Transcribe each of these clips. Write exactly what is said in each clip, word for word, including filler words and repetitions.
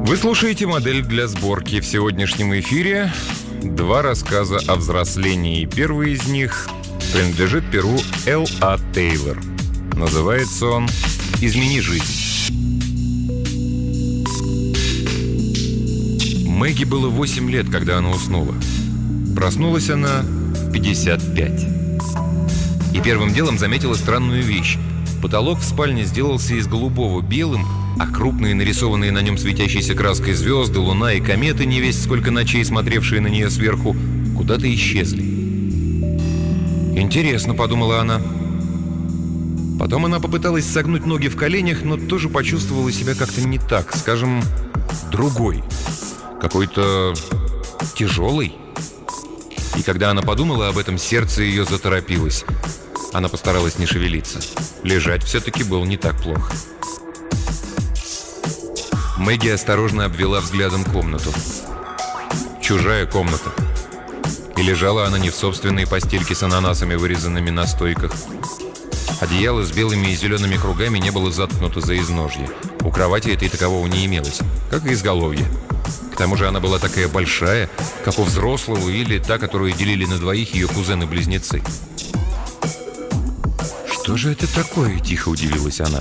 Вы слушаете «Модель для сборки». В сегодняшнем эфире два рассказа о взрослении. Первый из них принадлежит перу Л А Тейлор. Называется он «Измени жизнь». Мэгги было восемь лет, когда она уснула. Проснулась она в пятьдесят пять. И первым делом заметила странную вещь. Потолок в спальне сделался из голубого белым, а крупные, нарисованные на нем светящейся краской звезды, луна и кометы, не весть сколько ночей смотревшие на нее сверху, куда-то исчезли. «Интересно», — подумала она. Потом она попыталась согнуть ноги в коленях, но тоже почувствовала себя как-то не так, скажем, другой, какой-то тяжелый. И когда она подумала об этом, сердце ее заторопилось. Она постаралась не шевелиться. Лежать все-таки было не так плохо. Мэгги осторожно обвела взглядом комнату. Чужая комната. И лежала она не в собственной постельке с ананасами, вырезанными на стойках. Одеяло с белыми и зелеными кругами не было заткнуто за изножье. У кровати этой такового не имелось, как и изголовье. К тому же она была такая большая, как у взрослого или та, которую делили на двоих ее кузены-близнецы. «Что же это такое?» – тихо удивилась она.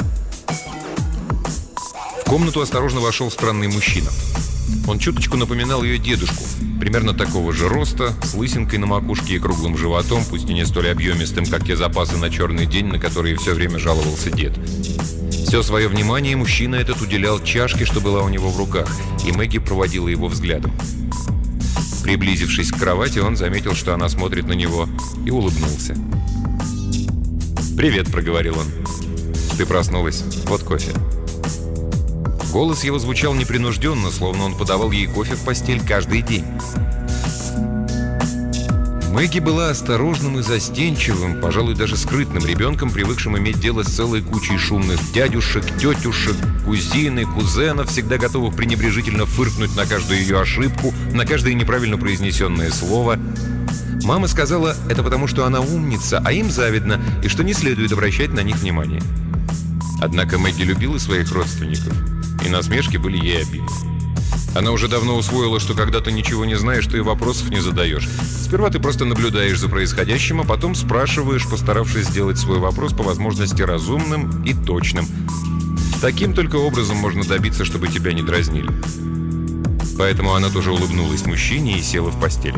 В комнату осторожно вошел странный мужчина. Он чуточку напоминал ее дедушку, примерно такого же роста, с лысинкой на макушке и круглым животом, пусть и не столь объемистым, как те запасы на черный день, на которые все время жаловался дед. Все свое внимание мужчина этот уделял чашке, что была у него в руках, и Мэгги проводила его взглядом. Приблизившись к кровати, он заметил, что она смотрит на него, и улыбнулся. «Привет», — проговорил он. «Ты проснулась? Вот кофе». Голос его звучал непринужденно, словно он подавал ей кофе в постель каждый день. Мэгги была осторожным и застенчивым, пожалуй, даже скрытным ребенком, привыкшим иметь дело с целой кучей шумных дядюшек, тетюшек, кузин и кузенов, всегда готовых пренебрежительно фыркнуть на каждую ее ошибку, на каждое неправильно произнесенное слово. Мама сказала, это потому, что она умница, а им завидно, и что не следует обращать на них внимание. Однако Мэгги любила своих родственников, и насмешки были ей обидны. Она уже давно усвоила, что когда ты ничего не знаешь, ты и вопросов не задаешь. Сперва ты просто наблюдаешь за происходящим, а потом спрашиваешь, постаравшись сделать свой вопрос по возможности разумным и точным. Таким только образом можно добиться, чтобы тебя не дразнили. Поэтому она тоже улыбнулась мужчине и села в постели.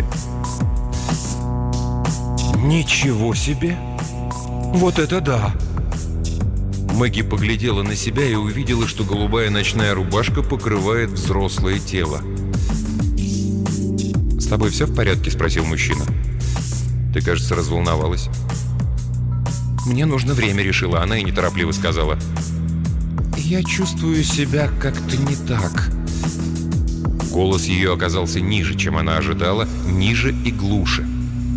«Ничего себе! Вот это да!» Мэгги поглядела на себя и увидела, что голубая ночная рубашка покрывает взрослое тело. «С тобой все в порядке?» – спросил мужчина. «Ты, кажется, разволновалась». «Мне нужно время», – решила она и неторопливо сказала. «Я чувствую себя как-то не так». Голос ее оказался ниже, чем она ожидала, ниже и глуше.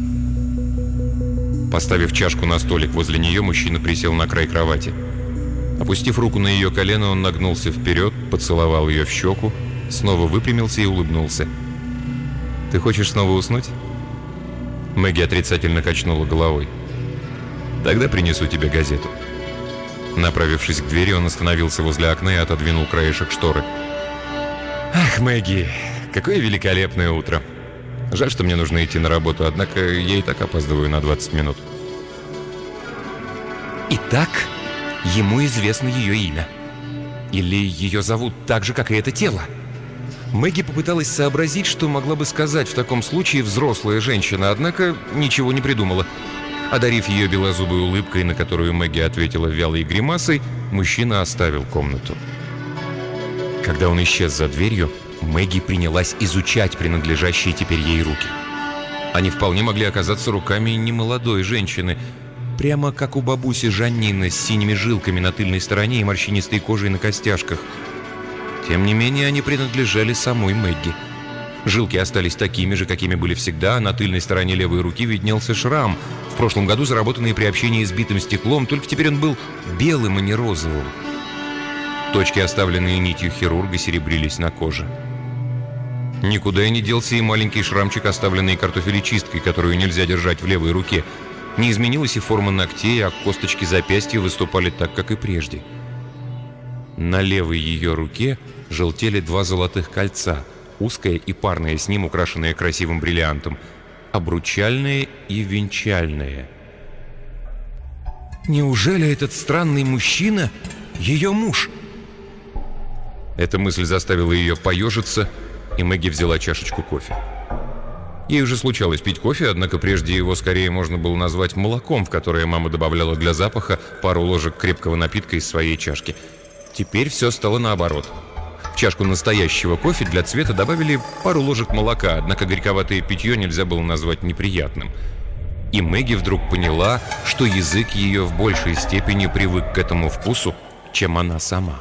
Поставив чашку на столик возле нее, мужчина присел на край кровати. Опустив руку на ее колено, он нагнулся вперед, поцеловал ее в щеку, снова выпрямился и улыбнулся. «Ты хочешь снова уснуть?» Мэгги отрицательно качнула головой. «Тогда принесу тебе газету». Направившись к двери, он остановился возле окна и отодвинул краешек шторы. «Ах, Мэгги, какое великолепное утро! Жаль, что мне нужно идти на работу, однако я и так опаздываю на двадцать минут». Итак, ему известно ее имя. Или ее зовут так же, как и это тело. Мэгги попыталась сообразить, что могла бы сказать в таком случае взрослая женщина, однако ничего не придумала. Одарив ее белозубой улыбкой, на которую Мэгги ответила вялой гримасой, мужчина оставил комнату. Когда он исчез за дверью, Мэгги принялась изучать принадлежащие теперь ей руки. Они вполне могли оказаться руками немолодой женщины, прямо как у бабуси Жаннины с синими жилками на тыльной стороне и морщинистой кожей на костяшках. Тем не менее, они принадлежали самой Мэгги. Жилки остались такими же, какими были всегда, а на тыльной стороне левой руки виднелся шрам, в прошлом году заработанный при общении с битым стеклом, только теперь он был белым, а не розовым. Точки, оставленные нитью хирурга, серебрились на коже. Никуда и не делся и маленький шрамчик, оставленный картофелечисткой, которую нельзя держать в левой руке. Не изменилась и форма ногтей, а косточки запястья выступали так, как и прежде. На левой ее руке желтели два золотых кольца, узкое и парное с ним, украшенное красивым бриллиантом, обручальное и венчальное. Неужели этот странный мужчина ее муж? Эта мысль заставила ее поежиться, и Мэгги взяла чашечку кофе. Ей уже случалось пить кофе, однако прежде его скорее можно было назвать молоком, в которое мама добавляла для запаха пару ложек крепкого напитка из своей чашки. Теперь все стало наоборот. В чашку настоящего кофе для цвета добавили пару ложек молока, однако горьковатое питье нельзя было назвать неприятным. И Мэгги вдруг поняла, что язык ее в большей степени привык к этому вкусу, чем она сама.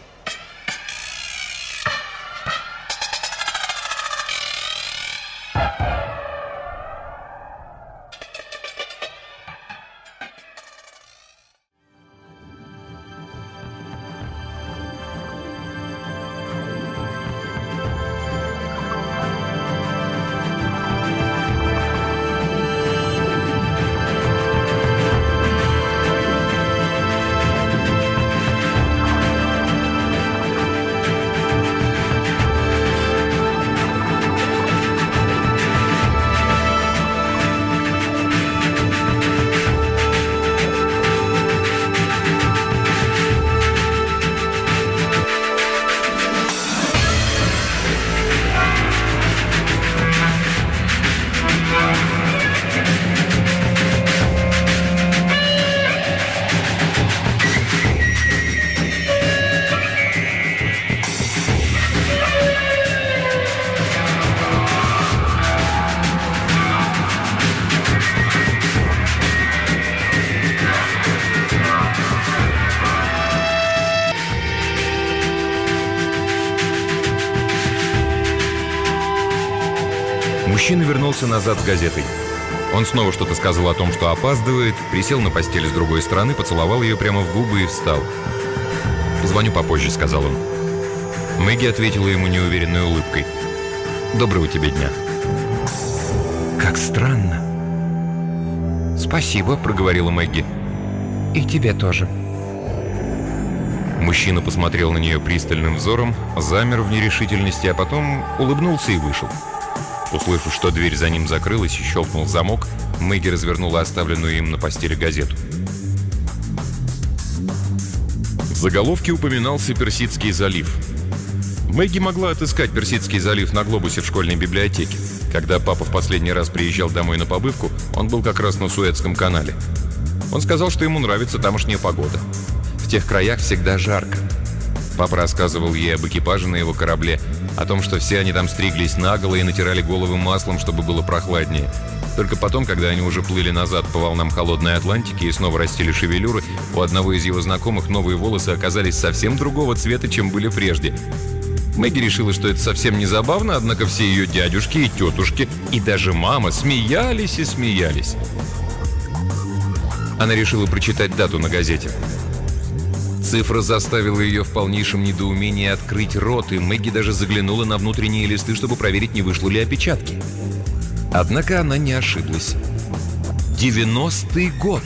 Мужчина вернулся назад с газетой. Он снова что-то сказал о том, что опаздывает, присел на постель с другой стороны, поцеловал ее прямо в губы и встал. «Звоню попозже», — сказал он. Мэгги ответила ему неуверенной улыбкой. «Доброго тебе дня». «Как странно». «Спасибо», — проговорила Мэгги. «И тебе тоже». Мужчина посмотрел на нее пристальным взором, замер в нерешительности, а потом улыбнулся и вышел. Услышав, что дверь за ним закрылась и щелкнул замок, Мэгги развернула оставленную им на постели газету. В заголовке упоминался Персидский залив. Мэгги могла отыскать Персидский залив на глобусе в школьной библиотеке. Когда папа в последний раз приезжал домой на побывку, он был как раз на Суэцком канале. Он сказал, что ему нравится тамошняя погода. В тех краях всегда жарко. Папа рассказывал ей об экипаже на его корабле, о том, что все они там стриглись наголо и натирали головы маслом, чтобы было прохладнее. Только потом, когда они уже плыли назад по волнам холодной Атлантики и снова растили шевелюры, у одного из его знакомых новые волосы оказались совсем другого цвета, чем были прежде. Мэгги решила, что это совсем не забавно, однако все ее дядюшки и тетушки, и даже мама смеялись и смеялись. Она решила прочитать дату на газете. Цифра заставила ее в полнейшем недоумении открыть рот, и Мэгги даже заглянула на внутренние листы, чтобы проверить, не вышло ли опечатки. Однако она не ошиблась. девяностый год!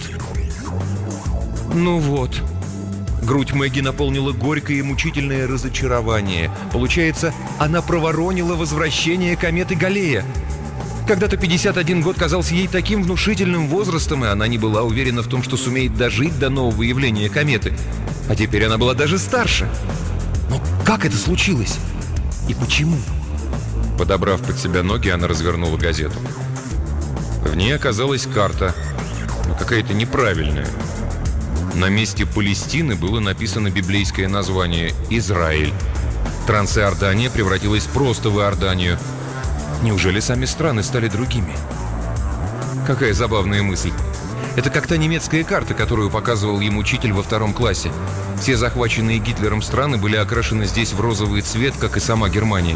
Ну вот. Грудь Мэгги наполнила горькое и мучительное разочарование. Получается, она проворонила возвращение кометы Галлея. Когда-то пятьдесят один год казался ей таким внушительным возрастом, и она не была уверена в том, что сумеет дожить до нового явления кометы. А теперь она была даже старше. Но как это случилось? И почему? Подобрав под себя ноги, она развернула газету. В ней оказалась карта, но какая-то неправильная. На месте Палестины было написано библейское название «Израиль». Трансиордания превратилась просто в Иорданию. Неужели сами страны стали другими? Какая забавная мысль. Это как та немецкая карта, которую показывал ему учитель во втором классе. Все захваченные Гитлером страны были окрашены здесь в розовый цвет, как и сама Германия.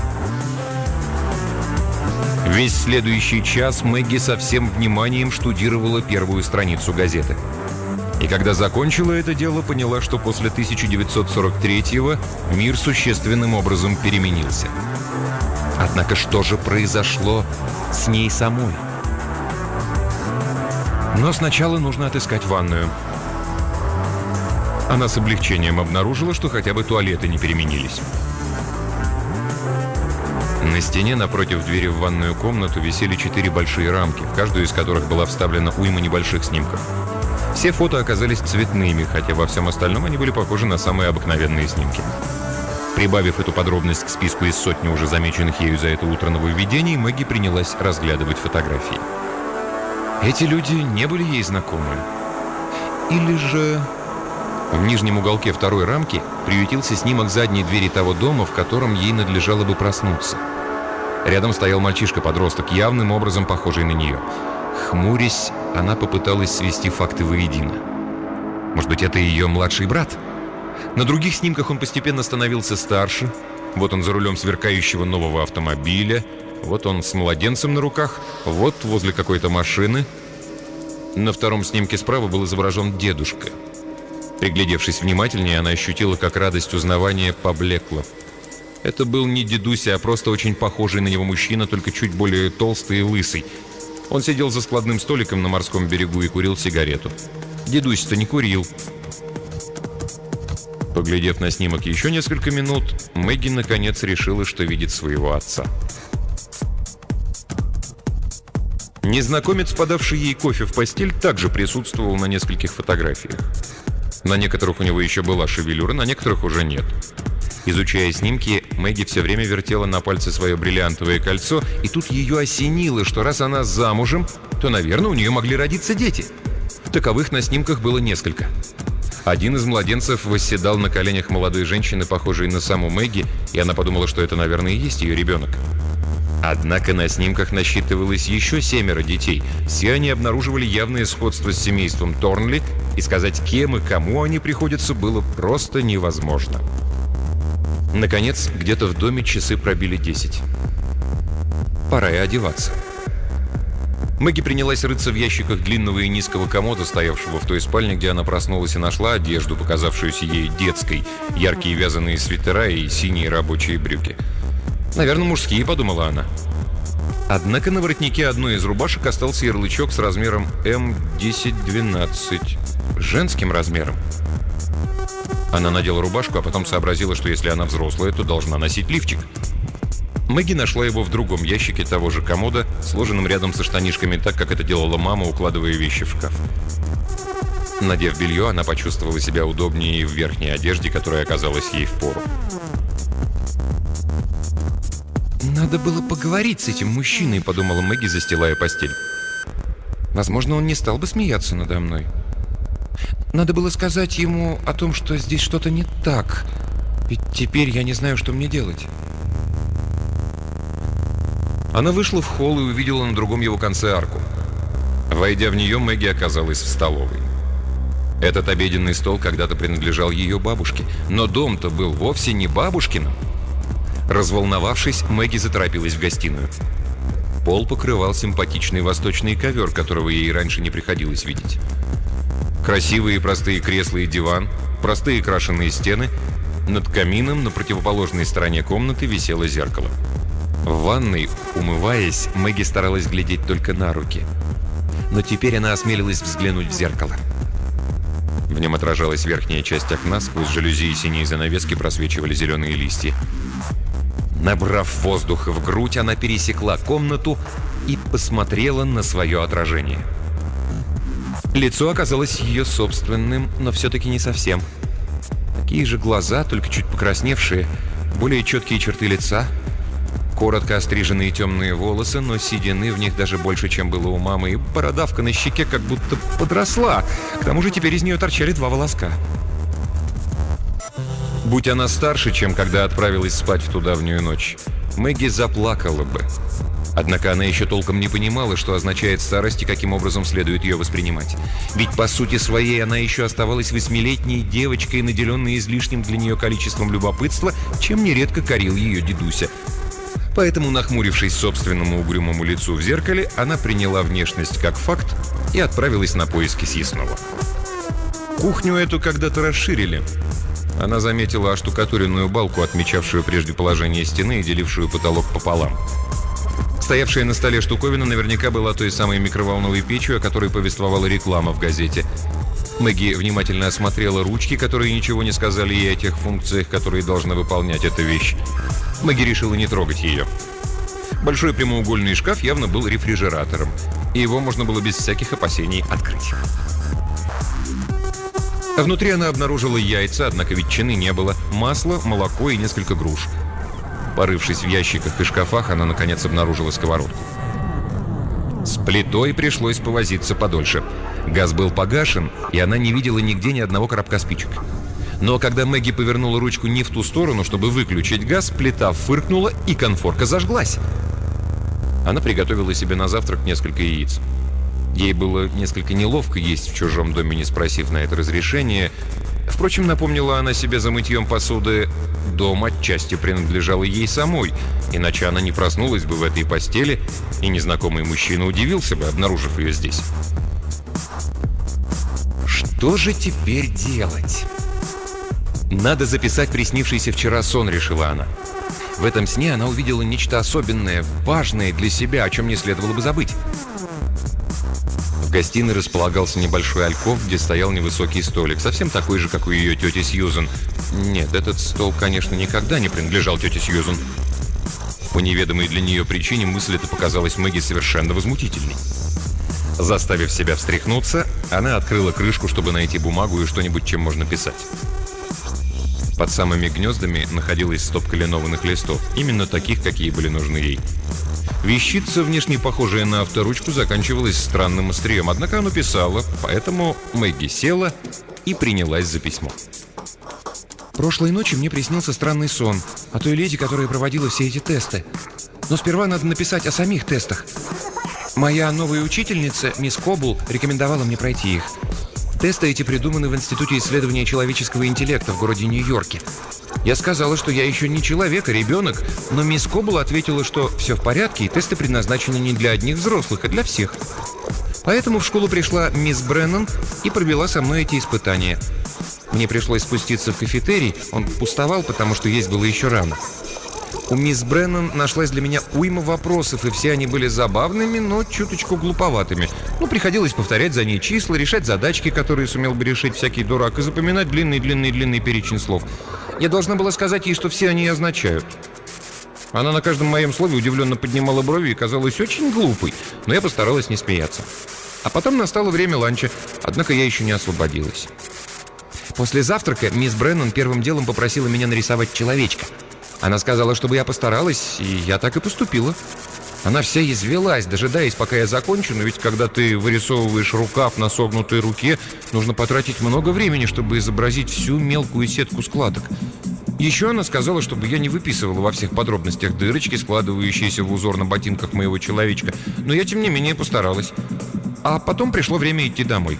Весь следующий час Мэгги со всем вниманием штудировала первую страницу газеты. И когда закончила это дело, поняла, что после тысяча девятьсот сорок третьего мир существенным образом переменился. Однако что же произошло с ней самой? Но сначала нужно отыскать ванную. Она с облегчением обнаружила, что хотя бы туалеты не переменились. На стене напротив двери в ванную комнату висели четыре большие рамки, в каждую из которых была вставлена уйма небольших снимков. Все фото оказались цветными, хотя во всем остальном они были похожи на самые обыкновенные снимки. Прибавив эту подробность к списку из сотни уже замеченных ею за это утро нововведений, Мэгги принялась разглядывать фотографии. Эти люди не были ей знакомы. Или же... В нижнем уголке второй рамки приютился снимок задней двери того дома, в котором ей надлежало бы проснуться. Рядом стоял мальчишка-подросток, явным образом похожий на нее. Хмурясь, она попыталась свести факты воедино. Может быть, это ее младший брат? На других снимках он постепенно становился старше. Вот он за рулем сверкающего нового автомобиля. Вот он с младенцем на руках. Вот возле какой-то машины. На втором снимке справа был изображен дедушка. Приглядевшись внимательнее, она ощутила, как радость узнавания поблекла. Это был не дедуся, а просто очень похожий на него мужчина, только чуть более толстый и лысый. Он сидел за складным столиком на морском берегу и курил сигарету. Дедусь-то не курил. Поглядев на снимок еще несколько минут, Мэгги наконец решила, что видит своего отца. Незнакомец, подавший ей кофе в постель, также присутствовал на нескольких фотографиях. На некоторых у него еще была шевелюра, на некоторых уже нет. Изучая снимки, Мэгги все время вертела на пальце свое бриллиантовое кольцо, и тут ее осенило, что раз она замужем, то, наверное, у нее могли родиться дети. Таковых на снимках было несколько. Один из младенцев восседал на коленях молодой женщины, похожей на саму Мэгги, и она подумала, что это, наверное, и есть ее ребенок. Однако на снимках насчитывалось еще семеро детей. Все они обнаруживали явное сходство с семейством Торнли, и сказать, кем и кому они приходятся, было просто невозможно. Наконец, где-то в доме часы пробили десять. Пора и одеваться. Мэгги принялась рыться в ящиках длинного и низкого комода, стоявшего в той спальне, где она проснулась, и нашла одежду, показавшуюся ей детской, яркие вязаные свитера и синие рабочие брюки. «Наверное, мужские», — подумала она. Однако на воротнике одной из рубашек остался ярлычок с размером эм десять двенадцать. Женским размером. Она надела рубашку, а потом сообразила, что если она взрослая, то должна носить лифчик. Мэгги нашла его в другом ящике того же комода, сложенном рядом со штанишками, так, как это делала мама, укладывая вещи в шкаф. Надев белье, она почувствовала себя удобнее и в верхней одежде, которая оказалась ей впору. «Надо было поговорить с этим мужчиной», — подумала Мэгги, застилая постель. «Возможно, он не стал бы смеяться надо мной. Надо было сказать ему о том, что здесь что-то не так, ведь теперь я не знаю, что мне делать». Она вышла в холл и увидела на другом его конце арку. Войдя в нее, Мэгги оказалась в столовой. Этот обеденный стол когда-то принадлежал ее бабушке, но дом-то был вовсе не бабушкиным. Разволновавшись, Мэгги заторопилась в гостиную. Пол покрывал симпатичный восточный ковер, которого ей раньше не приходилось видеть. Красивые и простые кресла и диван, простые крашеные стены. Над камином на противоположной стороне комнаты висело зеркало. В ванной, умываясь, Мэгги старалась глядеть только на руки. Но теперь она осмелилась взглянуть в зеркало. В нем отражалась верхняя часть окна, сквозь жалюзи и синие занавески просвечивали зеленые листья. Набрав воздуха в грудь, она пересекла комнату и посмотрела на свое отражение. Лицо оказалось ее собственным, но все-таки не совсем. Такие же глаза, только чуть покрасневшие, более четкие черты лица, коротко остриженные темные волосы, но седины в них даже больше, чем было у мамы, и бородавка на щеке как будто подросла. К тому же теперь из нее торчали два волоска. Будь она старше, чем когда отправилась спать в ту давнюю ночь, Мэгги заплакала бы. Однако она еще толком не понимала, что означает старость и каким образом следует ее воспринимать. Ведь по сути своей она еще оставалась восьмилетней девочкой, наделенной излишним для нее количеством любопытства, чем нередко корил ее дедуся. Поэтому, нахмурившись собственному угрюмому лицу в зеркале, она приняла внешность как факт и отправилась на поиски съестного. Кухню эту когда-то расширили. Она заметила оштукатуренную балку, отмечавшую прежде положение стены и делившую потолок пополам. Стоявшая на столе штуковина наверняка была той самой микроволновой печью, о которой повествовала реклама в газете. Мэгги внимательно осмотрела ручки, которые ничего не сказали ей о тех функциях, которые должна выполнять эта вещь. Мэгги решила не трогать ее. Большой прямоугольный шкаф явно был рефрижератором, и его можно было без всяких опасений открыть. Внутри она обнаружила яйца, однако ветчины не было, масло, молоко и несколько груш. Порывшись в ящиках и шкафах, она, наконец, обнаружила сковородку. С плитой пришлось повозиться подольше. Газ был погашен, и она не видела нигде ни одного коробка спичек. Но когда Мэгги повернула ручку не в ту сторону, чтобы выключить газ, плита фыркнула, и конфорка зажглась. Она приготовила себе на завтрак несколько яиц. Ей было несколько неловко есть в чужом доме, не спросив на это разрешение. Впрочем, напомнила она себе за мытьем посуды, дом отчасти принадлежал ей самой, иначе она не проснулась бы в этой постели, и незнакомый мужчина удивился бы, обнаружив ее здесь. Что же теперь делать? Надо записать приснившийся вчера сон, решила она. В этом сне она увидела нечто особенное, важное для себя, о чем не следовало бы забыть. В гостиной располагался небольшой альков, где стоял невысокий столик, совсем такой же, как у ее тети Сьюзен. Нет, этот стол, конечно, никогда не принадлежал тете Сьюзен. По неведомой для нее причине мысль эта показалась Мэгги совершенно возмутительной. Заставив себя встряхнуться, она открыла крышку, чтобы найти бумагу и что-нибудь, чем можно писать. Под самыми гнездами находилась стопка линованных листов, именно таких, какие были нужны ей. Вещица, внешне похожая на авторучку, заканчивалась странным острием, однако оно писало, поэтому Мэгги села и принялась за письмо. «Прошлой ночью мне приснился странный сон о той леди, которая проводила все эти тесты. Но сперва надо написать о самих тестах. Моя новая учительница, мисс Кобл, рекомендовала мне пройти их. Тесты эти придуманы в Институте исследования человеческого интеллекта в городе Нью-Йорке. Я сказала, что я еще не человек, а ребенок, но мисс Кобл ответила, что все в порядке, и тесты предназначены не для одних взрослых, а для всех. Поэтому в школу пришла мисс Бреннан и провела со мной эти испытания. Мне пришлось спуститься в кафетерий, он пустовал, потому что есть было еще рано. У мисс Бреннан нашлась для меня уйма вопросов, и все они были забавными, но чуточку глуповатыми. Ну, приходилось повторять за ней числа, решать задачки, которые сумел бы решить всякий дурак, и запоминать длинный-длинный-длинный перечень слов. Я должна была сказать ей, что все они означают. Она на каждом моем слове удивленно поднимала брови и казалась очень глупой, но я постаралась не смеяться. А потом настало время ланча, однако я еще не освободилась. После завтрака мисс Бреннан первым делом попросила меня нарисовать человечка. Она сказала, чтобы я постаралась, и я так и поступила. Она вся извелась, дожидаясь, пока я закончу, но ведь когда ты вырисовываешь рукав на согнутой руке, нужно потратить много времени, чтобы изобразить всю мелкую сетку складок. Еще она сказала, чтобы я не выписывала во всех подробностях дырочки, складывающиеся в узор на ботинках моего человечка, но я, тем не менее, постаралась. А потом пришло время идти домой.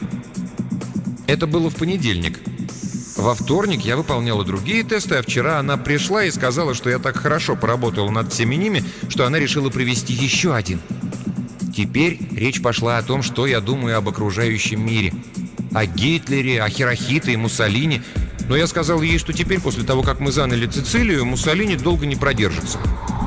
Это было в понедельник. Во вторник я выполняла другие тесты, а вчера она пришла и сказала, что я так хорошо поработала над всеми ними, что она решила провести еще один. Теперь речь пошла о том, что я думаю об окружающем мире. О Гитлере, о Хирохите и Муссолини. Но я сказал ей, что теперь, после того, как мы заняли Сицилию, Муссолини долго не продержится.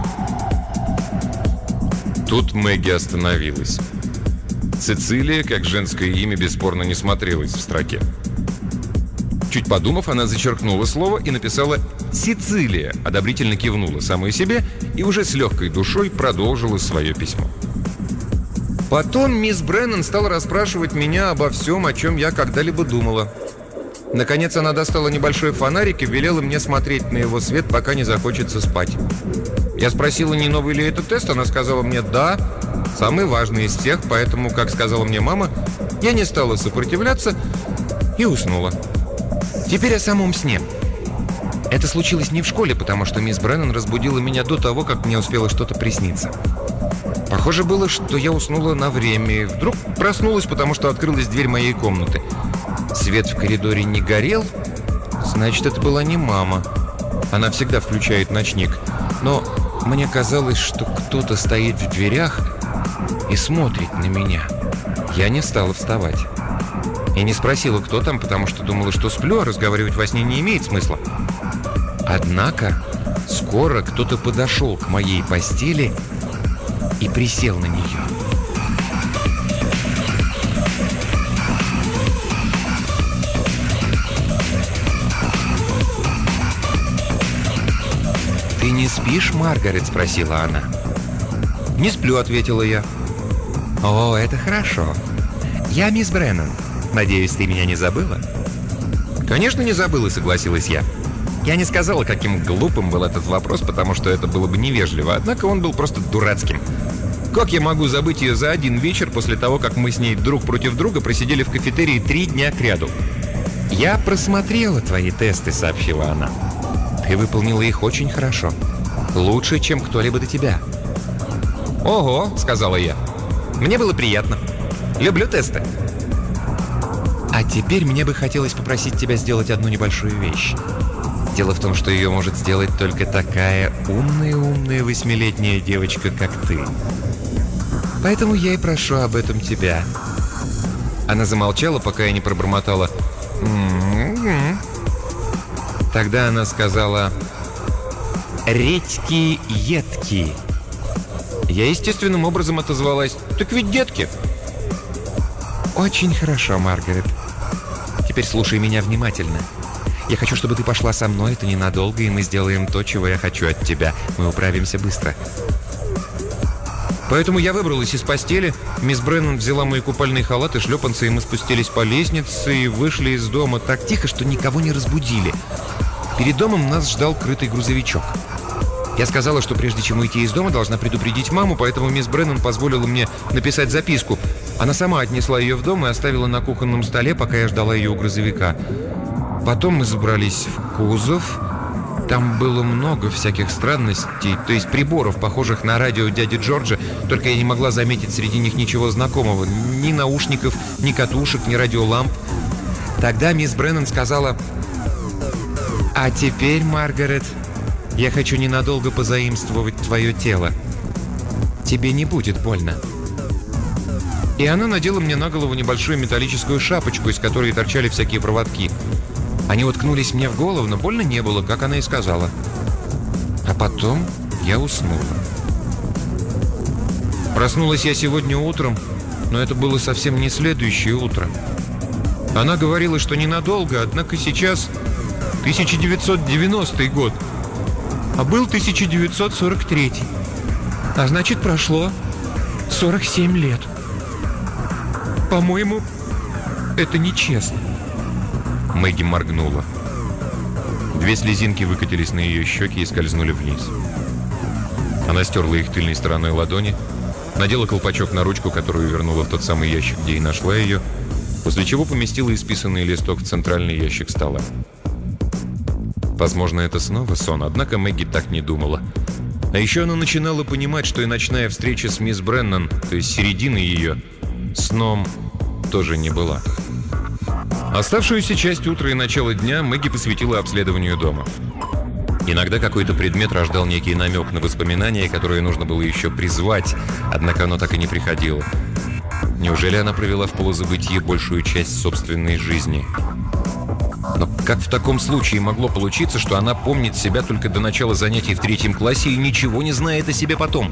Тут Мэгги остановилась. Сицилия, как женское имя, бесспорно не смотрелась в строке. Чуть подумав, она зачеркнула слово и написала «Сицилия», одобрительно кивнула самой себе и уже с легкой душой продолжила свое письмо. Потом мисс Бреннан стала расспрашивать меня обо всем, о чем я когда-либо думала. Наконец она достала небольшой фонарик и велела мне смотреть на его свет, пока не захочется спать. Я спросила, не новый ли это тест, она сказала мне «да», самый важный из всех, поэтому, как сказала мне мама, я не стала сопротивляться и уснула. Теперь о самом сне. Это случилось не в школе, потому что мисс Бреннан разбудила меня до того, как мне успело что-то присниться. Похоже было, что я уснула на время и вдруг проснулась, потому что открылась дверь моей комнаты. Свет в коридоре не горел, значит, это была не мама. Она всегда включает ночник. Но мне казалось, что кто-то стоит в дверях и смотрит на меня. Я не стала вставать. Я не спросила, кто там, потому что думала, что сплю, а разговаривать во сне не имеет смысла. Однако скоро кто-то подошел к моей постели и присел на нее. «Ты не спишь, Маргарет?» – спросила она. «Не сплю», – ответила я. «О, это хорошо. Я мисс Бреннан. Надеюсь, ты меня не забыла?» «Конечно, не забыла», – согласилась я. Я не сказала, каким глупым был этот вопрос, потому что это было бы невежливо, однако он был просто дурацким. Как я могу забыть ее за один вечер после того, как мы с ней друг против друга просидели в кафетерии три дня кряду? «Я просмотрела твои тесты», — сообщила она. «Ты выполнила их очень хорошо. Лучше, чем кто-либо до тебя». «Ого», — сказала я. «Мне было приятно. Люблю тесты». «А теперь мне бы хотелось попросить тебя сделать одну небольшую вещь. Дело в том, что ее может сделать только такая умная-умная восьмилетняя девочка, как ты. Поэтому я и прошу об этом тебя». Она замолчала, пока я не пробормотала «м-м-м». Тогда она сказала «редьки едки». Я естественным образом отозвалась «так ведь детки». «Очень хорошо, Маргарет. Теперь слушай меня внимательно. Я хочу, чтобы ты пошла со мной, это ненадолго, и мы сделаем то, чего я хочу от тебя. Мы управимся быстро». Поэтому я выбралась из постели. Мисс Бреннан взяла мои купальные халаты, шлепанцы, и мы спустились по лестнице и вышли из дома так тихо, что никого не разбудили. Перед домом нас ждал крытый грузовичок. Я сказала, что прежде чем уйти из дома, должна предупредить маму, поэтому мисс Бреннан позволила мне написать записку. Она сама отнесла ее в дом и оставила на кухонном столе, пока я ждала ее у грузовика. Потом мы забрались в кузов. Там было много всяких странностей, то есть приборов, похожих на радио дяди Джорджа, только я не могла заметить среди них ничего знакомого. Ни наушников, ни катушек, ни радиоламп. Тогда мисс Бреннан сказала: «А теперь, Маргарет, я хочу ненадолго позаимствовать твое тело. Тебе не будет больно». И она надела мне на голову небольшую металлическую шапочку, из которой торчали всякие проводки. Они уткнулись мне в голову, но больно не было, как она и сказала. А потом я уснула. Проснулась я сегодня утром, но это было совсем не следующее утро. Она говорила, что ненадолго, однако сейчас тысяча девятьсот девяностый год, а был тысяча девятьсот сорок третий. А значит, прошло сорок семь лет. По-моему, это нечестно. Мэгги моргнула. Две слезинки выкатились на ее щеки и скользнули вниз. Она стерла их тыльной стороной ладони, надела колпачок на ручку, которую вернула в тот самый ящик, где и нашла ее, после чего поместила исписанный листок в центральный ящик стола. Возможно, это снова сон, однако Мэгги так не думала. А еще она начинала понимать, что и ночная встреча с мисс Бреннан, то есть середина ее, сном тоже не была. Оставшуюся часть утра и начало дня Мэгги посвятила обследованию дома. Иногда какой-то предмет рождал некий намек на воспоминания, которые нужно было еще призвать, однако оно так и не приходило. Неужели она провела в полузабытии большую часть собственной жизни? Но как в таком случае могло получиться, что она помнит себя только до начала занятий в третьем классе и ничего не знает о себе потом?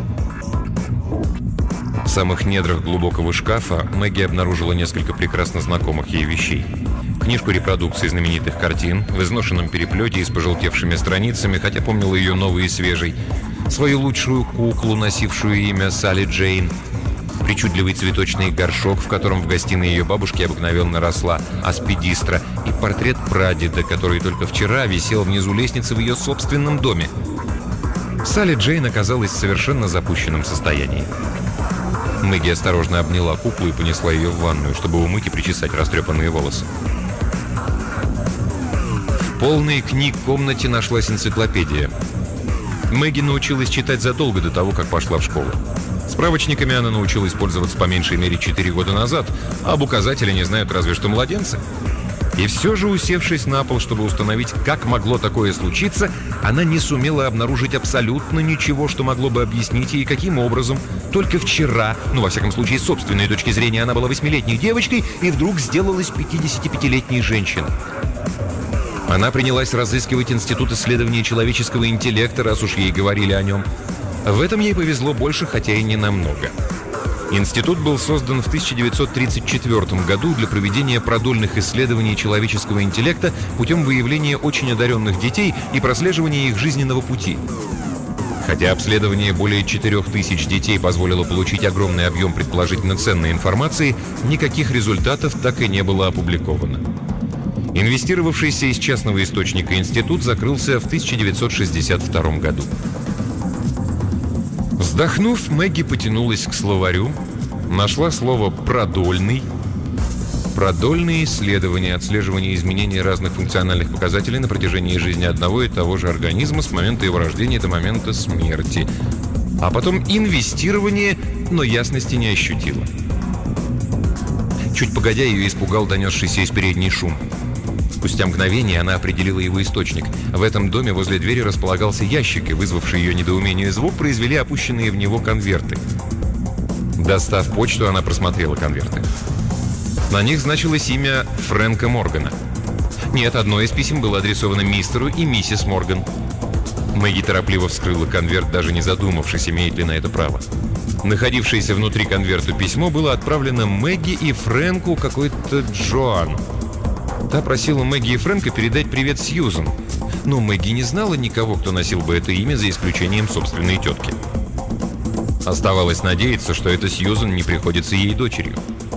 В самых недрах глубокого шкафа Мэгги обнаружила несколько прекрасно знакомых ей вещей. Книжку репродукций знаменитых картин в изношенном переплете и с пожелтевшими страницами, хотя помнила ее новой и свежей. Свою лучшую куклу, носившую имя Салли Джейн. Причудливый цветочный горшок, в котором в гостиной ее бабушки обыкновенно росла аспидистра. И портрет прадеда, который только вчера висел внизу лестницы в ее собственном доме. Салли Джейн оказалась в совершенно запущенном состоянии. Мэгги осторожно обняла куклу и понесла ее в ванную, чтобы умыть и причесать растрепанные волосы. В полной книг комнате нашлась энциклопедия. Мэгги научилась читать задолго до того, как пошла в школу. Справочниками она научилась пользоваться по меньшей мере четыре года назад, а об указателе не знают разве что младенцы. И все же, усевшись на пол, чтобы установить, как могло такое случиться, она не сумела обнаружить абсолютно ничего, что могло бы объяснить ей, каким образом только вчера, ну, во всяком случае, с собственной точки зрения, она была восьмилетней девочкой и вдруг сделалась пятидесятипятилетней женщиной. Она принялась разыскивать Институт исследования человеческого интеллекта, раз уж ей говорили о нем. В этом ей повезло больше, хотя и не намного. Институт был создан в тысяча девятьсот тридцать четвёртом году для проведения продольных исследований человеческого интеллекта путем выявления очень одаренных детей и прослеживания их жизненного пути. Хотя обследование более четырёх тысяч детей позволило получить огромный объем предположительно ценной информации, никаких результатов так и не было опубликовано. Инвестировавшийся из частного источника институт закрылся в тысяча девятьсот шестьдесят втором году. Вздохнув, Мэгги потянулась к словарю, нашла слово «продольный». Продольные исследования, отслеживание изменений разных функциональных показателей на протяжении жизни одного и того же организма с момента его рождения до момента смерти. А потом инвестирование, но ясности не ощутила. Чуть погодя, ее испугал донесшийся из передней шум. Спустя мгновение она определила его источник. В этом доме возле двери располагался ящик, и вызвавший ее недоумение звук произвели опущенные в него конверты. Достав почту, она просмотрела конверты. На них значилось имя Фрэнка Моргана. Нет, одно из писем было адресовано мистеру и миссис Морган. Мэгги торопливо вскрыла конверт, даже не задумавшись, имеет ли на это право. Находившееся внутри конверта письмо было отправлено Мэгги и Фрэнку какой-то Джоан. Та просила Мэгги и Фрэнка передать привет Сьюзан. Но Мэгги не знала никого, кто носил бы это имя, за исключением собственной тетки. Оставалось надеяться, что эта Сьюзан не приходится ей дочерью.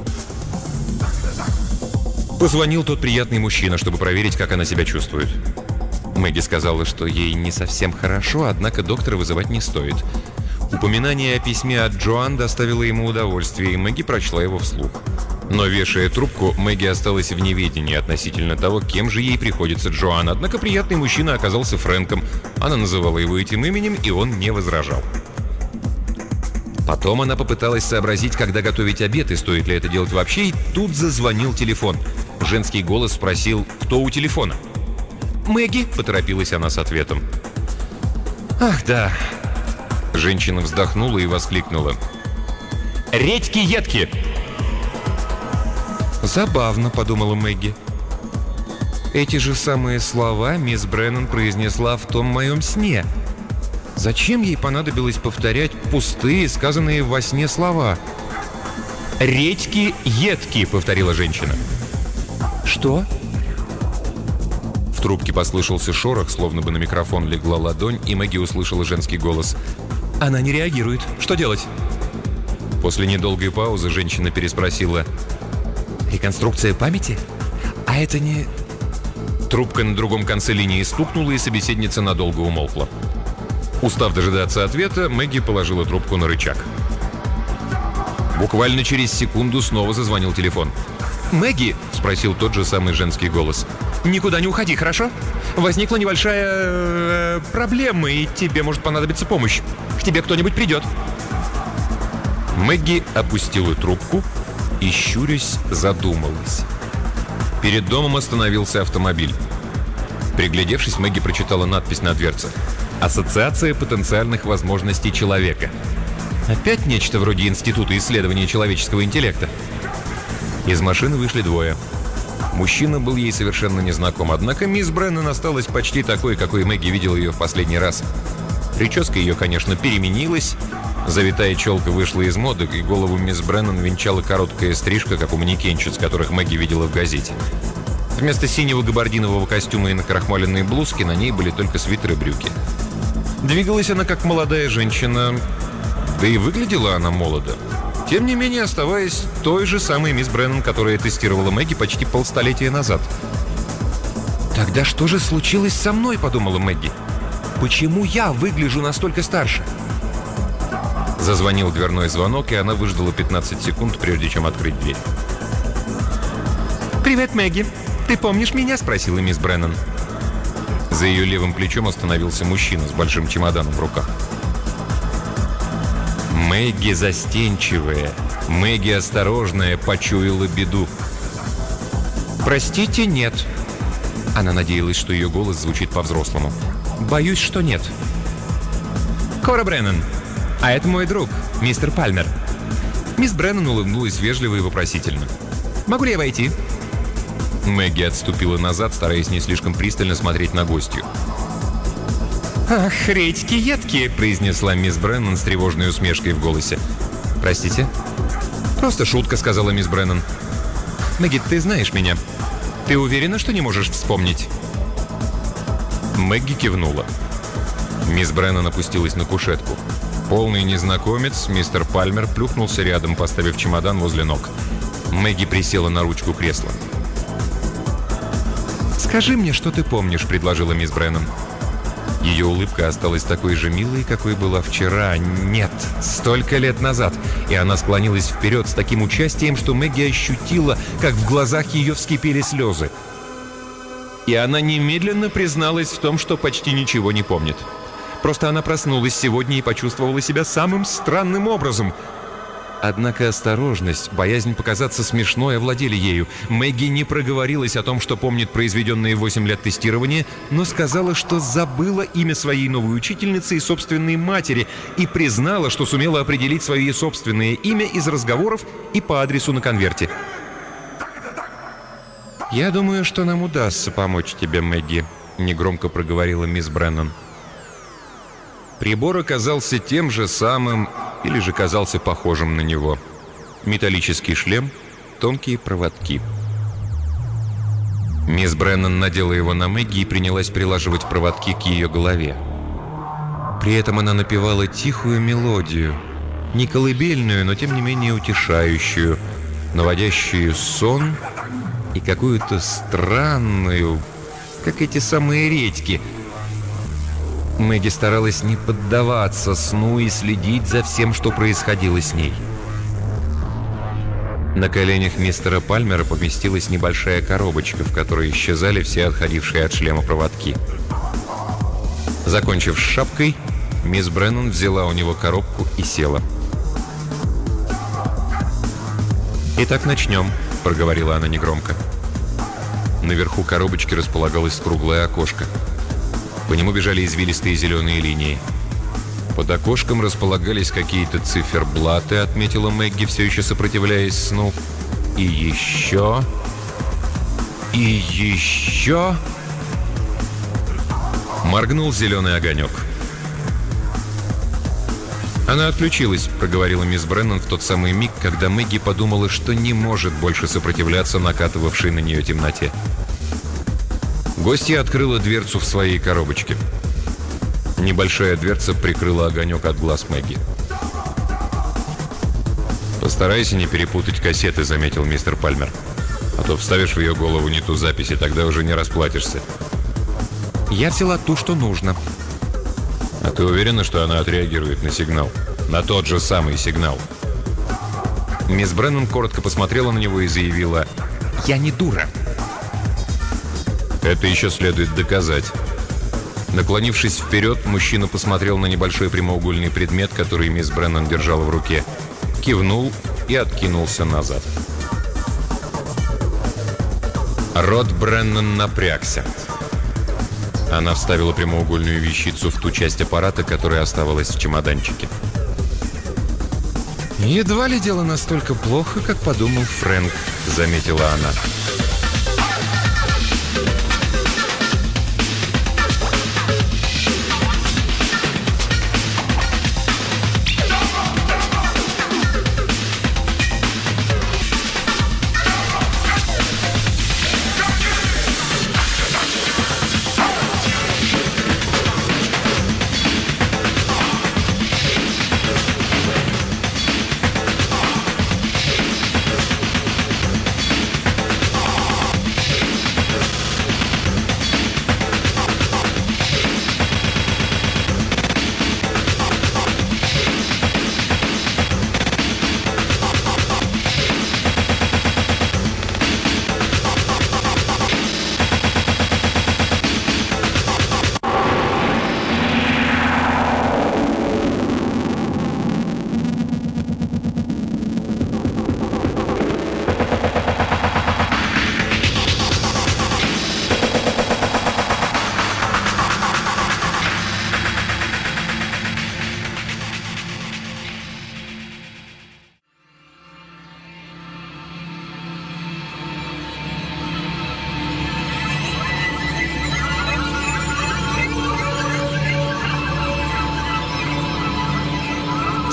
Позвонил тот приятный мужчина, чтобы проверить, как она себя чувствует. Мэгги сказала, что ей не совсем хорошо, однако доктора вызывать не стоит. Упоминание о письме от Джоан доставило ему удовольствие, и Мэгги прочла его вслух. Но, вешая трубку, Мэгги осталась в неведении относительно того, кем же ей приходится Джоан. Однако приятный мужчина оказался Фрэнком. Она называла его этим именем, и он не возражал. Потом она попыталась сообразить, когда готовить обед и стоит ли это делать вообще, и тут зазвонил телефон. Женский голос спросил, кто у телефона. «Мэгги», — поторопилась она с ответом. «Ах, да». Женщина вздохнула и воскликнула. «Редьки едки!» «Забавно», — подумала Мэгги. «Эти же самые слова мисс Бреннан произнесла в том моем сне. Зачем ей понадобилось повторять пустые, сказанные во сне слова?» «Редьки едки», — повторила женщина. «Что?» В трубке послышался шорох, словно бы на микрофон легла ладонь, и Мэгги услышала женский голос. «Она не реагирует. Что делать?» После недолгой паузы женщина переспросила. «Реконструкция памяти? А это не...» Трубка на другом конце линии стукнула, и собеседница надолго умолкла. Устав дожидаться ответа, Мэгги положила трубку на рычаг. Буквально через секунду снова зазвонил телефон. «Мэгги?» — спросил тот же самый женский голос. «Никуда не уходи, хорошо? Возникла небольшая... Э, проблема, и тебе может понадобиться помощь. К тебе кто-нибудь придет». Мэгги опустила трубку и, щурясь, задумалась. Перед домом остановился автомобиль. Приглядевшись, Мэгги прочитала надпись на дверце. «Ассоциация потенциальных возможностей человека». Опять нечто вроде Института исследования человеческого интеллекта. Из машины вышли двое. Мужчина был ей совершенно незнаком, однако мисс Бреннан осталась почти такой, какой Мэгги видела ее в последний раз. Прическа ее, конечно, переменилась. Завитая челка вышла из моды, и голову мисс Бреннан венчала короткая стрижка, как у манекенщиц, которых Мэгги видела в газете. Вместо синего габардинового костюма и накрахмаленной блузки на ней были только свитер и брюки. Двигалась она как молодая женщина, да и выглядела она молодо. Тем не менее, оставаясь той же самой мисс Бреннан, которая тестировала Мэгги почти полстолетия назад. «Тогда что же случилось со мной?» – подумала Мэгги. «Почему я выгляжу настолько старше?» Зазвонил дверной звонок, и она выждала пятнадцать секунд, прежде чем открыть дверь. «Привет, Мэгги. Ты помнишь меня?» – спросила мисс Бреннан. За ее левым плечом остановился мужчина с большим чемоданом в руках. Мэгги застенчивая, Мэгги осторожная почуяла беду. «Простите, нет». Она надеялась, что ее голос звучит по-взрослому. «Боюсь, что нет». «Кора Бреннан, а это мой друг, мистер Пальмер». Мисс Бреннан улыбнулась вежливо и вопросительно. «Могу ли я войти?» Мэгги отступила назад, стараясь не слишком пристально смотреть на гостью. «Ах, редьки едкие!» — произнесла мисс Бреннан с тревожной усмешкой в голосе. Простите? Просто шутка, сказала мисс Бреннан. Мэгги, ты знаешь меня. Ты уверена, что не можешь вспомнить? Мэгги кивнула. Мисс Бреннан опустилась на кушетку. Полный незнакомец, мистер Пальмер, плюхнулся рядом, поставив чемодан возле ног. Мэгги присела на ручку кресла. «Скажи мне, что ты помнишь», — предложила мисс Бреннан. Ее улыбка осталась такой же милой, какой была вчера. Нет, столько лет назад. И она склонилась вперед с таким участием, что Мэгги ощутила, как в глазах ее вскипели слезы. И она немедленно призналась в том, что почти ничего не помнит. Просто она проснулась сегодня и почувствовала себя самым странным образом. Однако осторожность, боязнь показаться смешной овладели ею. Мэгги не проговорилась о том, что помнит произведенные восемь лет тестирования, но сказала, что забыла имя своей новой учительницы и собственной матери, и признала, что сумела определить свое собственное имя из разговоров и по адресу на конверте. «Я думаю, что нам удастся помочь тебе, Мэгги», — негромко проговорила мисс Бреннан. Прибор оказался тем же самым, или же казался похожим на него. Металлический шлем, тонкие проводки. Мисс Бреннан надела его на Мэгги и принялась прилаживать проводки к ее голове. При этом она напевала тихую мелодию, не колыбельную, но тем не менее утешающую, наводящую сон и какую-то странную, как эти самые редьки. Мэгги старалась не поддаваться сну и следить за всем, что происходило с ней. На коленях мистера Пальмера поместилась небольшая коробочка, в которой исчезали все отходившие от шлема проводки. Закончив с шапкой, мисс Бреннан взяла у него коробку и села. «Итак, начнем», — проговорила она негромко. Наверху коробочки располагалось круглое окошко. По нему бежали извилистые зеленые линии. Под окошком располагались какие-то циферблаты, отметила Мэгги, все еще сопротивляясь сну. И еще... И еще... Моргнул зеленый огонек. «Она отключилась», — проговорила мисс Бреннан в тот самый миг, когда Мэгги подумала, что не может больше сопротивляться накатывавшей на нее темноте. Гостья открыла дверцу в своей коробочке. Небольшая дверца прикрыла огонек от глаз Мэгги. «Постарайся не перепутать кассеты», — заметил мистер Пальмер. «А то вставишь в ее голову не ту запись, и тогда уже не расплатишься». «Я взяла ту, что нужно». «А ты уверена, что она отреагирует на сигнал? На тот же самый сигнал?» Мисс Бреннан коротко посмотрела на него и заявила: «Я не дура». «Это еще следует доказать». Наклонившись вперед, мужчина посмотрел на небольшой прямоугольный предмет, который мисс Бреннан держала в руке, кивнул и откинулся назад. Рот Бреннан напрягся. Она вставила прямоугольную вещицу в ту часть аппарата, которая оставалась в чемоданчике. «Едва ли дело настолько плохо, как подумал Фрэнк», — заметила она.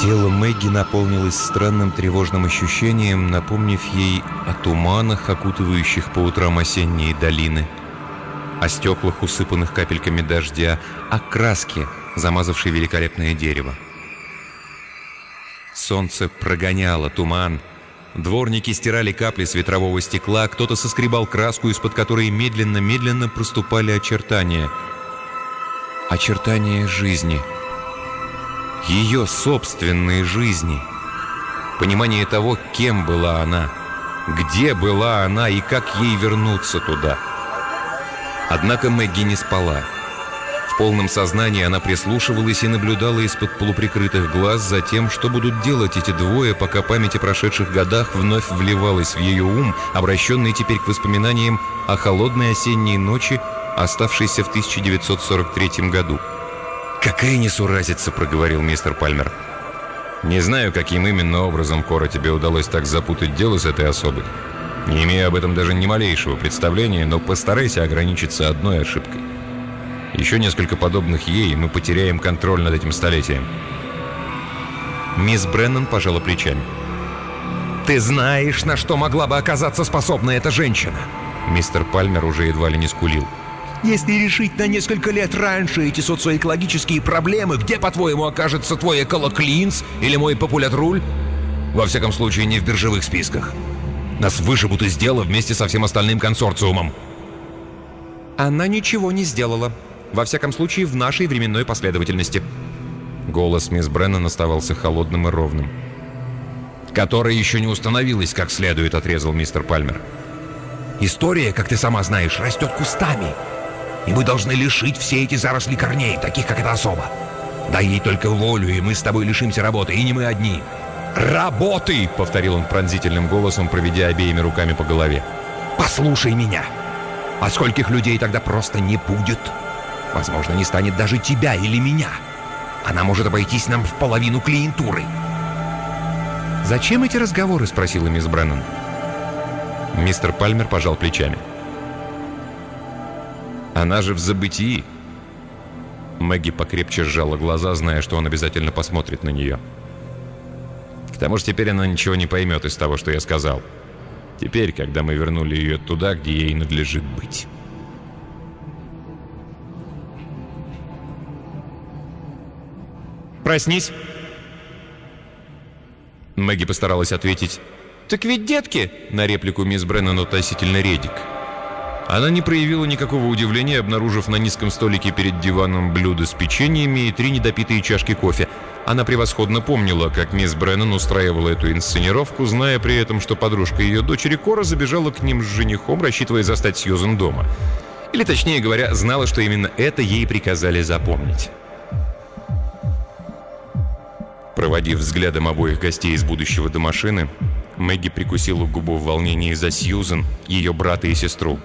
Тело Мэгги наполнилось странным тревожным ощущением, напомнив ей о туманах, окутывающих по утрам осенние долины, о стеклах, усыпанных капельками дождя, о краске, замазавшей великолепное дерево. Солнце прогоняло туман, дворники стирали капли с ветрового стекла, кто-то соскребал краску, из-под которой медленно-медленно проступали очертания. Очертания жизни. Ее собственной жизни. Понимание того, кем была она, где была она и как ей вернуться туда. Однако Мэгги не спала. В полном сознании она прислушивалась и наблюдала из-под полуприкрытых глаз за тем, что будут делать эти двое, пока память о прошедших годах вновь вливалась в ее ум, обращенный теперь к воспоминаниям о холодной осенней ночи, оставшейся в тысяча девятьсот сорок третьем году. «Какая несуразица», — проговорил мистер Пальмер. «Не знаю, каким именно образом, Кора, тебе удалось так запутать дело с этой особой. Не имею об этом даже ни малейшего представления, но постарайся ограничиться одной ошибкой. Еще несколько подобных ей, и мы потеряем контроль над этим столетием». Мисс Бреннан пожала плечами. «Ты знаешь, на что могла бы оказаться способна эта женщина?» Мистер Пальмер уже едва ли не скулил. «Если решить на несколько лет раньше эти социоэкологические проблемы, где, по-твоему, окажется твой Эколо-Клинс или мой Популятруль? Во всяком случае, не в биржевых списках. Нас вышибут из дела вместе со всем остальным консорциумом». «Она ничего не сделала. Во всяком случае, в нашей временной последовательности». Голос мисс Бреннан оставался холодным и ровным. «Которая еще не установилась как следует», — отрезал мистер Пальмер. «История, как ты сама знаешь, растет кустами. И мы должны лишить все эти заросли корней, таких как эта особа. Дай ей только волю, и мы с тобой лишимся работы, и не мы одни». «Работы!» — повторил он пронзительным голосом, проведя обеими руками по голове. «Послушай меня! А скольких людей тогда просто не будет? Возможно, не станет даже тебя или меня. Она может обойтись нам в половину клиентуры». «Зачем эти разговоры?» — спросила мисс Бреннан. Мистер Пальмер пожал плечами. «Она же в забытии». Мэгги покрепче сжала глаза, зная, что он обязательно посмотрит на нее. «К тому же теперь она ничего не поймет из того, что я сказал. Теперь, когда мы вернули ее туда, где ей надлежит быть». «Проснись!» Мэгги постаралась ответить: «Так ведь детки!» на реплику мисс Бреннан относительно редик. Она не проявила никакого удивления, обнаружив на низком столике перед диваном блюдо с печеньями и три недопитые чашки кофе. Она превосходно помнила, как мисс Бреннан устраивала эту инсценировку, зная при этом, что подружка ее дочери Кора забежала к ним с женихом, рассчитывая застать Сьюзен дома. Или, точнее говоря, знала, что именно это ей приказали запомнить. Проводив взглядом обоих гостей из будущего до машины, Мэгги прикусила губу в волнении за Сьюзен, ее брата и сестру.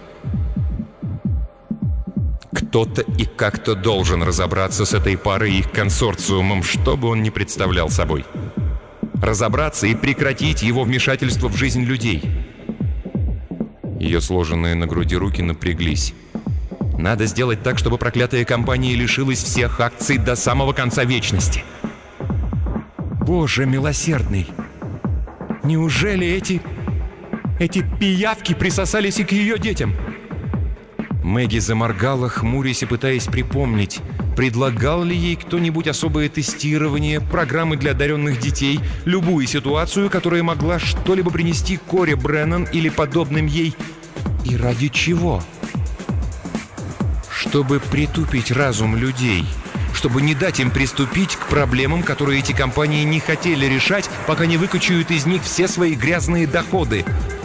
Кто-то и как-то должен разобраться с этой парой и их консорциумом, что бы он ни представлял собой. Разобраться и прекратить его вмешательство в жизнь людей. Ее сложенные на груди руки напряглись. Надо сделать так, чтобы проклятая компания лишилась всех акций до самого конца вечности. Боже милосердный! Неужели эти... эти пиявки присосались и к ее детям? Мэгги заморгала, хмурясь и пытаясь припомнить, предлагал ли ей кто-нибудь особое тестирование, программы для одаренных детей, любую ситуацию, которая могла что-либо принести Коре Бреннан или подобным ей. И ради чего? Чтобы притупить разум людей, чтобы не дать им приступить к проблемам, которые эти компании не хотели решать, пока не выкачают из них все свои грязные доходы.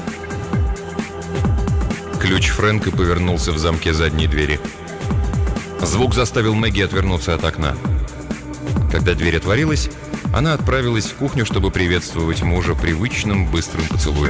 Ключ Фрэнка повернулся в замке задней двери. Звук заставил Мэгги отвернуться от окна. Когда дверь отворилась, она отправилась в кухню, чтобы приветствовать мужа привычным быстрым поцелуем.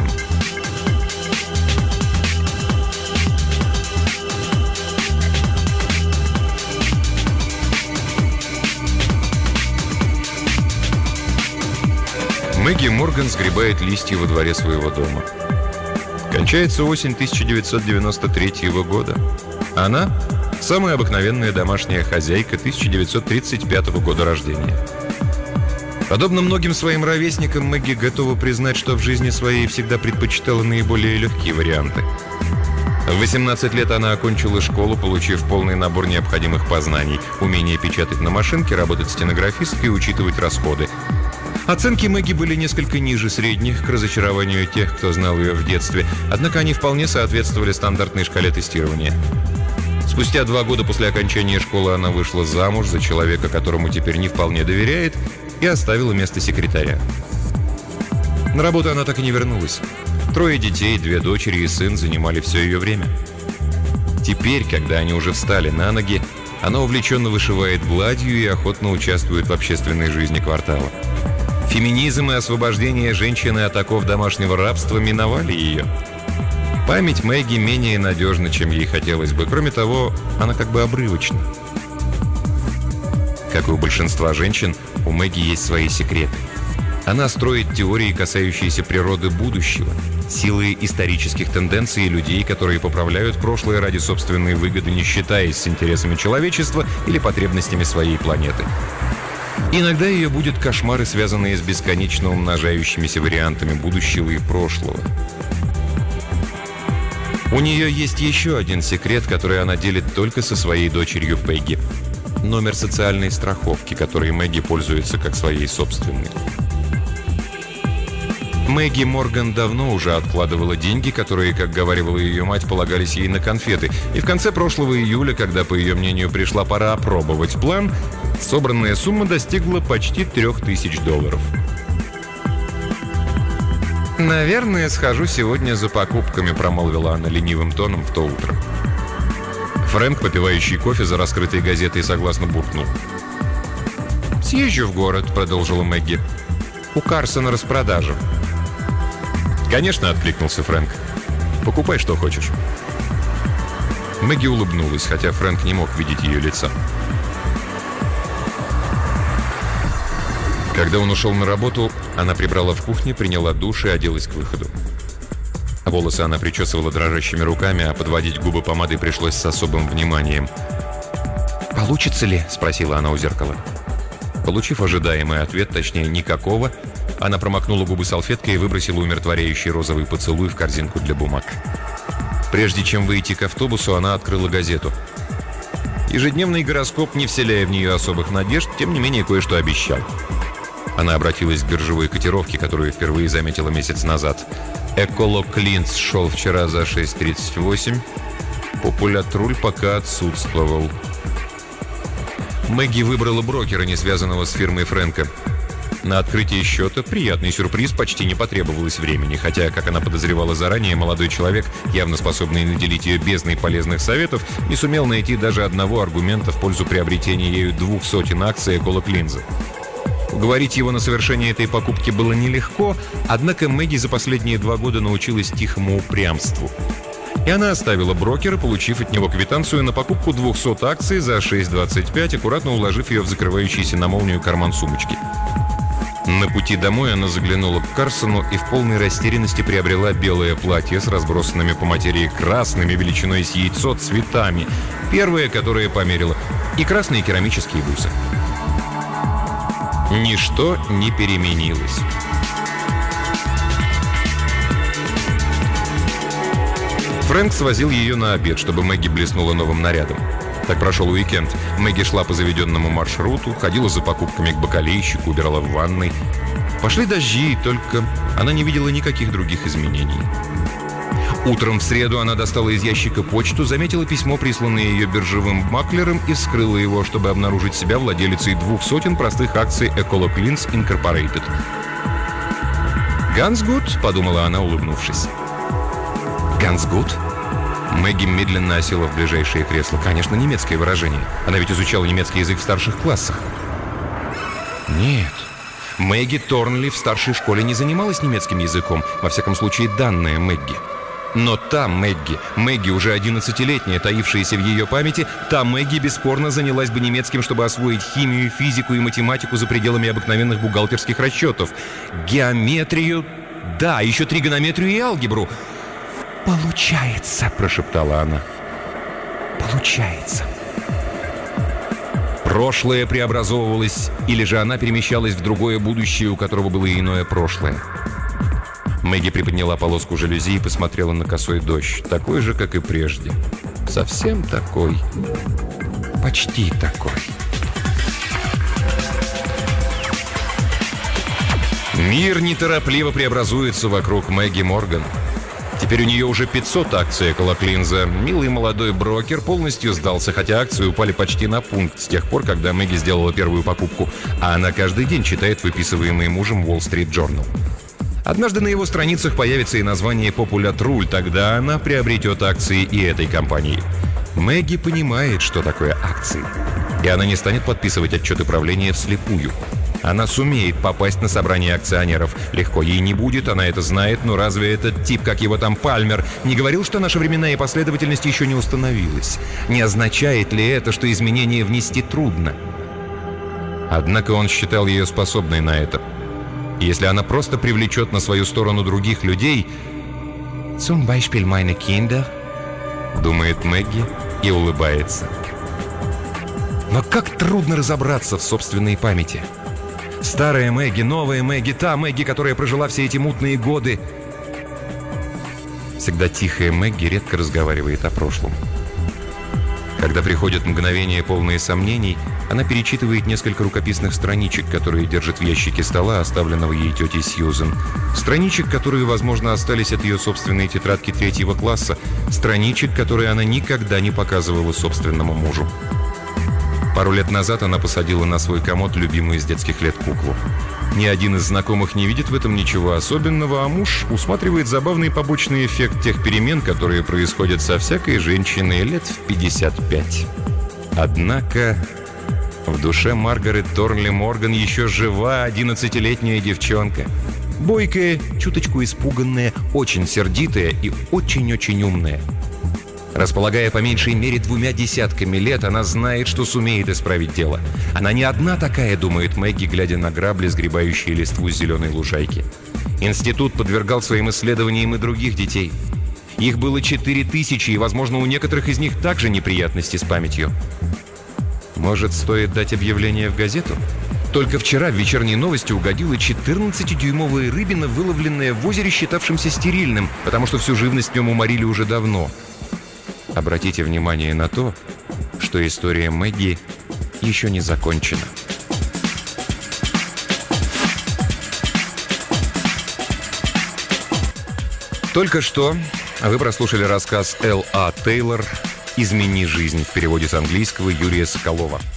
Мэгги Морган сгребает листья во дворе своего дома. Кончается осень тысяча девятьсот девяносто третьего года. Она – самая обыкновенная домашняя хозяйка тысяча девятьсот тридцать пятого года рождения. Подобно многим своим ровесникам, Мэгги готова признать, что в жизни своей всегда предпочитала наиболее легкие варианты. В восемнадцать лет она окончила школу, получив полный набор необходимых познаний: умение печатать на машинке, работать стенографисткой и учитывать расходы. Оценки Мэгги были несколько ниже средних, к разочарованию тех, кто знал ее в детстве, однако они вполне соответствовали стандартной шкале тестирования. Спустя два года после окончания школы она вышла замуж за человека, которому теперь не вполне доверяет, и оставила место секретаря. На работу она так и не вернулась. Трое детей, две дочери и сын занимали все ее время. Теперь, когда они уже встали на ноги, она увлеченно вышивает гладью и охотно участвует в общественной жизни квартала. Феминизм и освобождение женщины от оков домашнего рабства миновали ее. Память Мэгги менее надежна, чем ей хотелось бы. Кроме того, она как бы обрывочна. Как и у большинства женщин, у Мэгги есть свои секреты. Она строит теории, касающиеся природы будущего, силы исторических тенденций и людей, которые поправляют прошлое ради собственной выгоды, не считаясь с интересами человечества или потребностями своей планеты. Иногда ее будут кошмары, связанные с бесконечно умножающимися вариантами будущего и прошлого. У нее есть еще один секрет, который она делит только со своей дочерью Пегги. Номер социальной страховки, которой Мэгги пользуется как своей собственной. Мэгги Морган давно уже откладывала деньги, которые, как говаривала ее мать, полагались ей на конфеты. И в конце прошлого июля, когда, по ее мнению, пришла пора опробовать план, собранная сумма достигла почти трех тысяч долларов. «Наверное, схожу сегодня за покупками», — промолвила она ленивым тоном в то утро. Фрэнк, попивающий кофе за раскрытой газетой, согласно буркнул. «Съезжу в город», — продолжила Мэгги. «У Карсона распродажа». «Конечно», — откликнулся Фрэнк. «Покупай, что хочешь». Мэгги улыбнулась, хотя Фрэнк не мог видеть ее лица. Когда он ушел на работу, она прибрала в кухне, приняла душ и оделась к выходу. Волосы она причесывала дрожащими руками, а подводить губы помадой пришлось с особым вниманием. «Получится ли?» — спросила она у зеркала. Получив ожидаемый ответ, точнее никакого, она промокнула губы салфеткой и выбросила умиротворяющий розовый поцелуй в корзинку для бумаг. Прежде чем выйти к автобусу, она открыла газету. Ежедневный гороскоп, не вселяя в нее особых надежд, тем не менее кое-что обещал. Она обратилась к биржевой котировке, которую впервые заметила месяц назад. Эколо Клинц шел вчера за шесть тридцать восемь. Популятруль пока отсутствовал. Мэгги выбрала брокера, не связанного с фирмой Фрэнка. На открытие счета, приятный сюрприз, почти не потребовалось времени, хотя, как она подозревала заранее, молодой человек, явно способный наделить ее бездной полезных советов, не сумел найти даже одного аргумента в пользу приобретения ею двух сотен акций Эколо Клинза. Уговорить его на совершение этой покупки было нелегко, однако Мэгги за последние два года научилась тихому упрямству. И она оставила брокера, получив от него квитанцию на покупку двухсот акций за шесть двадцать пять, аккуратно уложив ее в закрывающийся на молнию карман сумочки. На пути домой она заглянула к Карсону и в полной растерянности приобрела белое платье с разбросанными по материи красными, величиной с яйцо, цветами. Первое, которое померила, и красные керамические бусы. Ничто не переменилось. Фрэнк свозил ее на обед, чтобы Мэгги блеснула новым нарядом. Так прошел уикенд. Мэгги шла по заведенному маршруту, ходила за покупками к бакалейщику, убирала в ванной. Пошли дожди, и только она не видела никаких других изменений. Утром в среду она достала из ящика почту, заметила письмо, присланное ее биржевым маклером, и вскрыла его, чтобы обнаружить себя владелицей двух сотен простых акций Эколо Клинс Инкорпорейтед. «Гансгуд», — подумала она, улыбнувшись. «Гансгуд?» Мэгги медленно осела в ближайшее кресло. Конечно, немецкое выражение. Она ведь изучала немецкий язык в старших классах. Нет. Мэгги Торнли в старшей школе не занималась немецким языком. Во всяком случае, данная Мэгги. Но та Мэгги, Мэгги уже одиннадцатилетняя, таившаяся в ее памяти, та Мэгги бесспорно занялась бы немецким, чтобы освоить химию, физику и математику за пределами обыкновенных бухгалтерских расчетов. Геометрию, да, еще тригонометрию и алгебру. «Получается», — прошептала она. «Получается». Прошлое преобразовывалось, или же она перемещалась в другое будущее, у которого было иное прошлое. Мэгги приподняла полоску жалюзи и посмотрела на косой дождь. Такой же, как и прежде. Совсем такой. Почти такой. Мир неторопливо преобразуется вокруг Мэгги Морган. Теперь у нее уже пятьсот акций Эколоклинза. Милый молодой брокер полностью сдался, хотя акции упали почти на пункт с тех пор, когда Мэгги сделала первую покупку, а она каждый день читает выписываемый мужем Wall Street Journal. Однажды на его страницах появится и название Popular Rule, тогда она приобретет акции и этой компании. Мэгги понимает, что такое акции, и она не станет подписывать отчеты правления вслепую. Она сумеет попасть на собрание акционеров. Легко ей не будет, она это знает, но разве этот тип, как его там, Пальмер, не говорил, что наша временная последовательность еще не установилась? Не означает ли это, что изменения внести трудно? Однако он считал ее способной на это. Если она просто привлечет на свою сторону других людей, «Zum Beispiel meine Kinder», думает Мэгги и улыбается. Но как трудно разобраться в собственной памяти. Старая Мэгги, новая Мэгги, та Мэгги, которая прожила все эти мутные годы. Всегда тихая Мэгги редко разговаривает о прошлом. Когда приходят мгновения, полные сомнений, она перечитывает несколько рукописных страничек, которые держит в ящике стола, оставленного ей тетей Сьюзен. Страничек, которые, возможно, остались от ее собственной тетрадки третьего класса. Страничек, которые она никогда не показывала собственному мужу. Пару лет назад она посадила на свой комод любимую с детских лет куклу. Ни один из знакомых не видит в этом ничего особенного, а муж усматривает забавный побочный эффект тех перемен, которые происходят со всякой женщиной лет в пятьдесят пять. Однако в душе Маргарет Торнли Морган еще жива одиннадцатилетняя девчонка. Бойкая, чуточку испуганная, очень сердитая и очень-очень умная. Располагая по меньшей мере двумя десятками лет, она знает, что сумеет исправить дело. Она не одна такая, думает Мэгги, глядя на грабли, сгребающие листву с зеленой лужайки. Институт подвергал своим исследованиям и других детей. Их было четыре тысячи, и, возможно, у некоторых из них также неприятности с памятью. Может, стоит дать объявление в газету? Только вчера в вечерней новости угодила четырнадцатидюймовая рыбина, выловленная в озере, считавшемся стерильным, потому что всю живность в нем уморили уже давно. Обратите внимание на то, что история Мэгги еще не закончена. Только что вы прослушали рассказ Л А Тейлор «Измени жизнь» в переводе с английского Юрия Соколова.